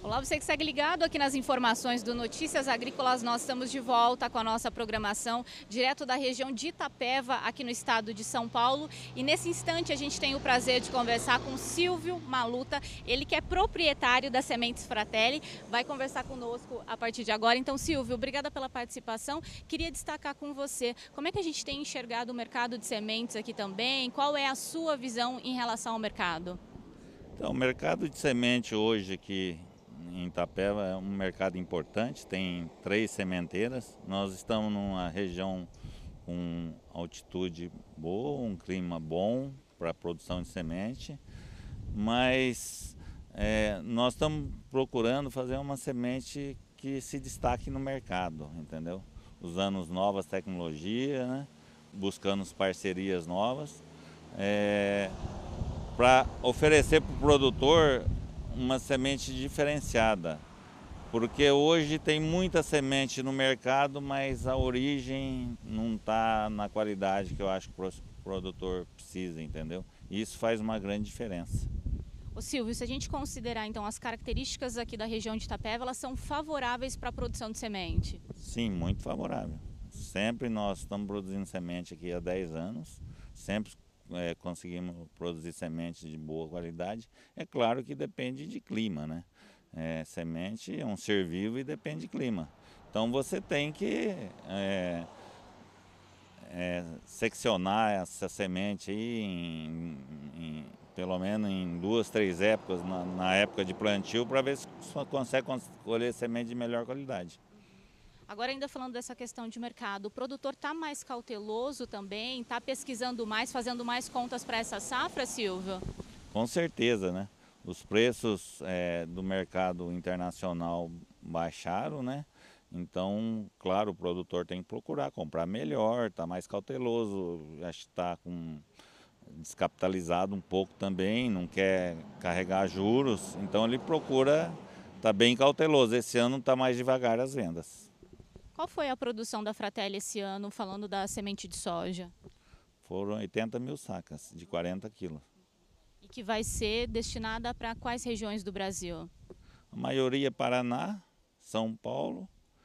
Olá, você que segue ligado aqui nas informações do Notícias Agrícolas. Nós estamos de volta com a nossa programação direto da região de Itapeva, aqui no estado de São Paulo. E nesse instante a gente tem o prazer de conversar com Silvio Maluta, ele que é proprietário da Sementes Fratelli, vai conversar conosco a partir de agora. Então, Silvio, obrigada pela participação. Queria destacar com você como é que a gente tem enxergado o mercado de sementes aqui também, qual é a sua visão em relação ao mercado? Então, o mercado de semente hoje aqui em Itapeva é um mercado importante, tem 3 sementeiras. Nós estamos numa região com altitude boa, um clima bom para a produção de semente, mas nós estamos procurando fazer uma semente que se destaque no mercado, entendeu? Usando as novas tecnologias, né? Buscando parcerias novas. Para oferecer para o produtor uma semente diferenciada, porque hoje tem muita semente no mercado, mas a origem não está na qualidade que eu acho que o produtor precisa, entendeu? E isso faz uma grande diferença. Ô Silvio, se a gente considerar então as características aqui da região de Itapeva, elas são favoráveis para a produção de semente? Sim, muito favorável. Sempre nós estamos produzindo semente aqui há 10 anos, sempre conseguimos produzir sementes de boa qualidade. É claro que depende de clima, né? Semente é um ser vivo e depende de clima. Então você tem que seccionar essa semente aí pelo menos em 2, 3 épocas, na época de plantio, para ver se você consegue colher semente de melhor qualidade. Agora, ainda falando dessa questão de mercado, o produtor está mais cauteloso também, está pesquisando mais, fazendo mais contas para essa safra, Silvio? Com certeza, né? Os preços do mercado internacional baixaram, né? Então, claro, o produtor tem que procurar comprar melhor, está mais cauteloso, acho que está descapitalizado um pouco também, não quer carregar juros, então ele procura estar bem cauteloso. Esse ano está mais devagar as vendas. Qual foi a produção da Fratelli esse ano, falando da semente de soja? Foram 80 mil sacas, de 40 quilos. E que vai ser destinada para quais regiões do Brasil? A maioria Paraná, São Paulo,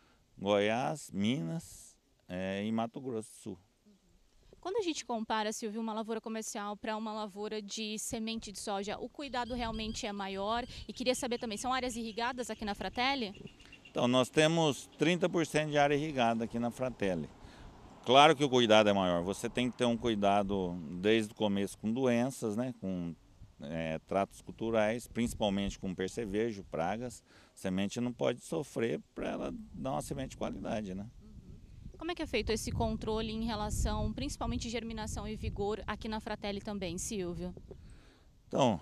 Goiás, Minas e Mato Grosso do Sul. Quando a gente compara, Silvio, uma lavoura comercial para uma lavoura de semente de soja, o cuidado realmente é maior? E queria saber também, são áreas irrigadas aqui na Fratelli? Então, nós temos 30% de área irrigada aqui na Fratelli. Claro que o cuidado é maior, você tem que ter um cuidado desde o começo com doenças, né, com tratos culturais, principalmente com percevejo, pragas. A semente não pode sofrer para ela dar uma semente de qualidade, né? Como é que é feito esse controle em relação, principalmente germinação e vigor, aqui na Fratelli também, Silvio? Então,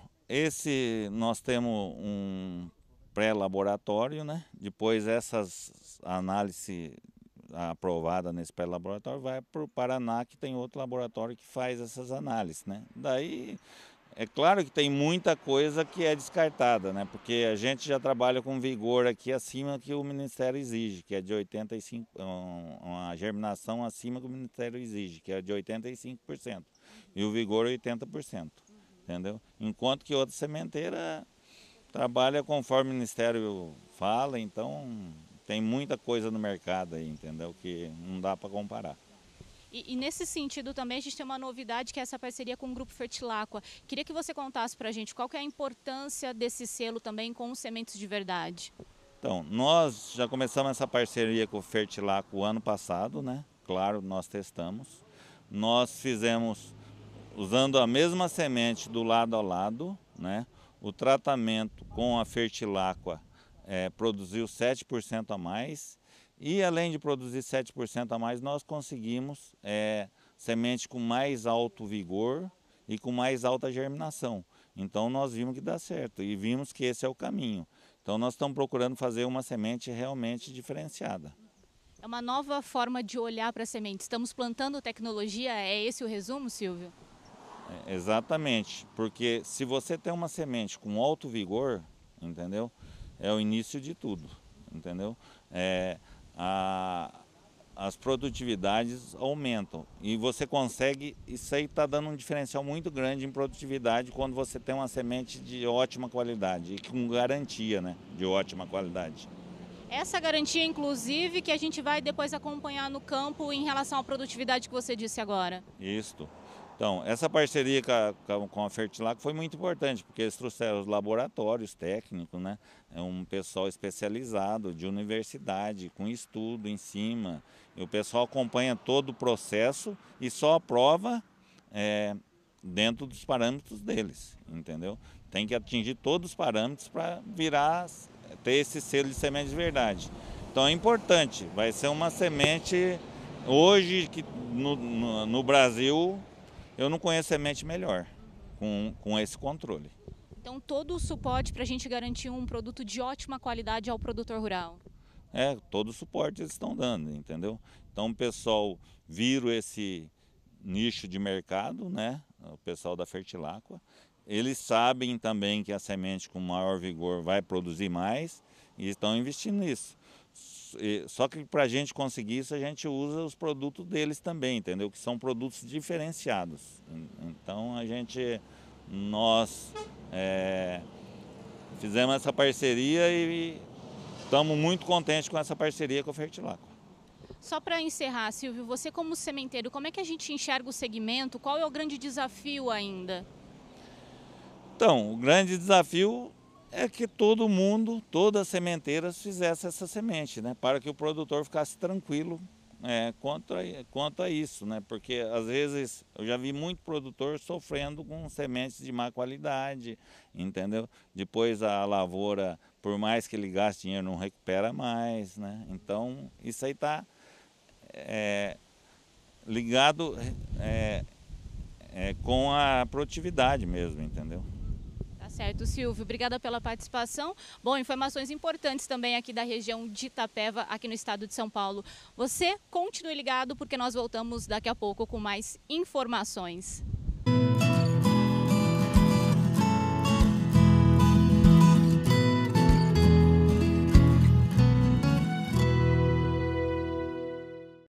nós temos um pré-laboratório, né? Depois essas análises aprovadas nesse pré-laboratório vai para o Paraná, que tem outro laboratório que faz essas análises, né? Daí é claro que tem muita coisa que é descartada, né? Porque a gente já trabalha com vigor aqui acima que o Ministério exige, que é de 85%, uma germinação acima que o Ministério exige, que é de 85%, e o vigor 80%, entendeu? Enquanto que outra sementeira trabalha conforme o Ministério fala, então tem muita coisa no mercado aí, entendeu? Que não dá para comparar. E nesse sentido também a gente tem uma novidade que é essa parceria com o Grupo Fertilaqua. Queria que você contasse para a gente qual que é a importância desse selo também com os sementes de verdade. Então, nós já começamos essa parceria com o Fertilaqua o ano passado, né? Claro, nós testamos. Nós fizemos, usando a mesma semente do lado a lado, né? O tratamento com a Fertilaqua produziu 7% a mais. E além de produzir 7% a mais, nós conseguimos semente com mais alto vigor e com mais alta germinação. Então nós vimos que dá certo e vimos que esse é o caminho. Então nós estamos procurando fazer uma semente realmente diferenciada. É uma nova forma de olhar para a semente. Estamos plantando tecnologia, é esse o resumo, Silvio? Exatamente, porque se você tem uma semente com alto vigor, entendeu? É o início de tudo, entendeu? A as produtividades aumentam. E você consegue, isso aí está dando um diferencial muito grande em produtividade quando você tem uma semente de ótima qualidade e com garantia, né, de ótima qualidade. Essa garantia, inclusive, que a gente vai depois acompanhar no campo em relação à produtividade que você disse agora. Isso. Então, essa parceria com a Fertilac foi muito importante, porque eles trouxeram os laboratórios técnicos, né? É um pessoal especializado de universidade, com estudo em cima. E o pessoal acompanha todo o processo e só aprova dentro dos parâmetros deles, entendeu? Tem que atingir todos os parâmetros para ter esse selo de semente de verdade. Então é importante, vai ser uma semente, hoje que no Brasil, eu não conheço semente melhor com esse controle. Então todo o suporte para a gente garantir um produto de ótima qualidade ao produtor rural. Todo o suporte eles estão dando, entendeu? Então o pessoal vira esse nicho de mercado, né? O pessoal da Fertilacqua. Eles sabem também que a semente com maior vigor vai produzir mais e estão investindo nisso. Só que para a gente conseguir isso, a gente usa os produtos deles também, entendeu? Que são produtos diferenciados. Então nós fizemos essa parceria e estamos muito contentes com essa parceria com a Fertilacqua. Só para encerrar, Silvio, você como sementeiro, como é que a gente enxerga o segmento? Qual é o grande desafio ainda? Então, o grande desafio é que todo mundo, todas as sementeiras fizessem essa semente, né? Para que o produtor ficasse tranquilo quanto a isso, né? Porque às vezes eu já vi muito produtor sofrendo com sementes de má qualidade, entendeu? Depois a lavoura, por mais que ele gaste dinheiro, não recupera mais, né? Então isso aí está ligado com a produtividade mesmo, entendeu? Certo, Silvio, obrigada pela participação. Bom, informações importantes também aqui da região de Itapeva, aqui no estado de São Paulo. Você continue ligado porque nós voltamos daqui a pouco com mais informações.